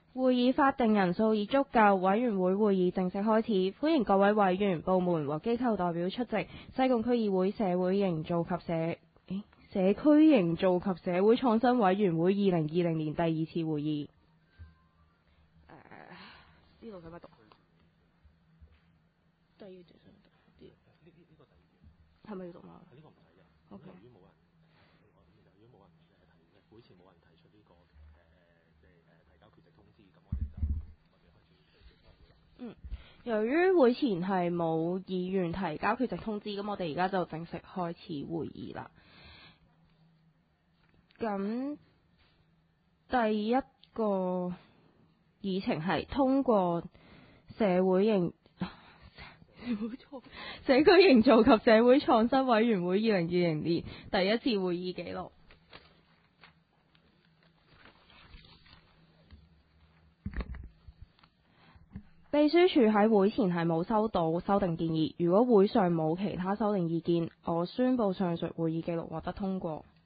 會議法定人數已足夠，委員會會議正式開始。歡迎各位委員、部門和機構代表出席西貢區議會社會營造及社區營造及社會創新委員會2020年第2次會議。呢度使乜讀？第二段想讀啲。呢個第二段係咪要讀嘛？呢個唔使嘅。OK。由於冇人會前冇人提出呢個提交缺席通知，咁我哋開始。由於會前係冇議員提交缺席通知，咁我哋而家就正式開始會議啦。咁第一個議程係通過社區營造及社會創新委員會2020年第1次會議記錄。秘書處喺會前係冇收到修訂建議，如果會上冇其他修訂意見，我宣布上述會議記錄獲得通過。